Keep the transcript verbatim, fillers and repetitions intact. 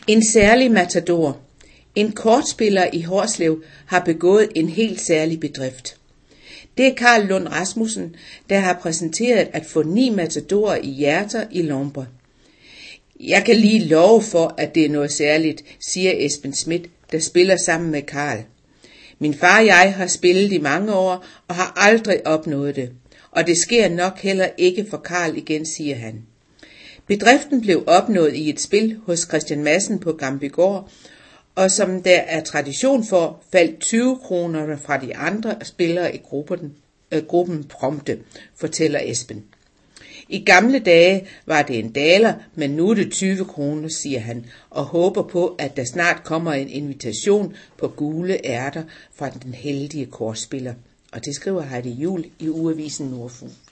En særlig matador. En kortspiller i Hårslev har begået en helt særlig bedrift. Det er Carl Lund Rasmussen, der har præsenteret at få ni matadorer i hjerter i Lombre. Jeg kan lige love for, at det er noget særligt, siger Esben Schmidt, der spiller sammen med Carl. Min far og jeg har spillet i mange år og har aldrig opnået det, og det sker nok heller ikke for Carl igen, siger han. Bedriften blev opnået i et spil hos Christian Madsen på Gambygård, og som der er tradition for, faldt tyve kroner fra de andre spillere i gruppen, øh, gruppen prompte, fortæller Esben. I gamle dage var det en daler, men nu er det tyve kroner, siger han, og håber på, at der snart kommer en invitation på gule ærter fra den heldige kortspiller. Og det skriver Heidi Juhl i Ugeavisen Nordfyn.